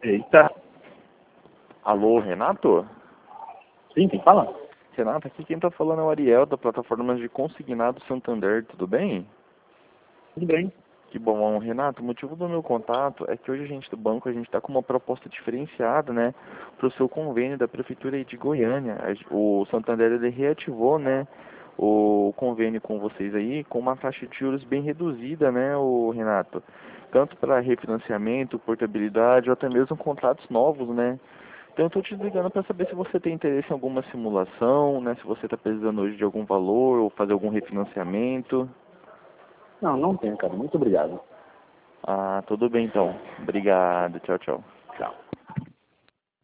Eita. Alô, Renato? Sim, quem fala? Renato, aqui quem tá falando é o Ariel, da plataforma de Consignado Santander, tudo bem? Tudo bem. Que bom, Renato, o motivo do meu contato é que hoje a gente do banco, a gente está com uma proposta diferenciada, né, para o seu convênio da Prefeitura aí de Goiânia. O Santander, ele reativou, né, o convênio com vocês aí, com uma taxa de juros bem reduzida, né, o Renato? Tanto para refinanciamento, portabilidade, ou até mesmo contratos novos, né? Então eu estou te ligando para saber se você tem interesse em alguma simulação, né, se você está precisando hoje de algum valor ou fazer algum refinanciamento. Não, não tenho, cara. Muito obrigado. Ah, tudo bem então. Obrigado. Tchau, tchau. Tchau.